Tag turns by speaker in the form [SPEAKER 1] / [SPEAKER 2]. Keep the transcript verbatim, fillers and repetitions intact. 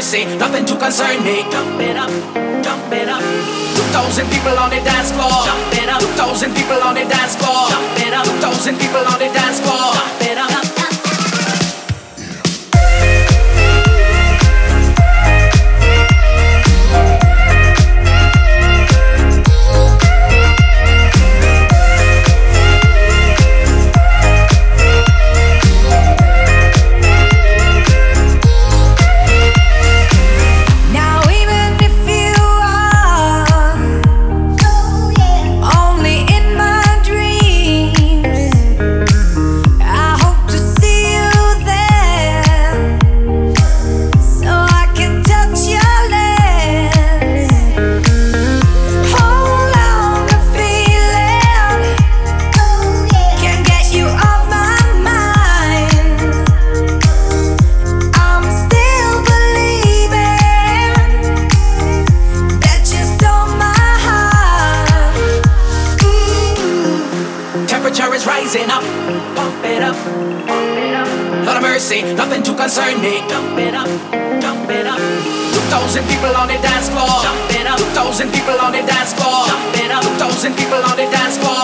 [SPEAKER 1] mercy, nothing to concern me. Jump it up, jump it up. Two thousand people on the dance floor. Jump it up. Two thousand people on the dance floor. Jump it up. Two thousand people on the dance floor. Jump it up. Is rising up, pump it up, pump it up. Lord of mercy, nothing to concern me. Jump it up, jump it up. Two thousand people on the dance floor. Jump it up. Two thousand people on the dance floor. Jump it up. Two thousand people on the dance floor.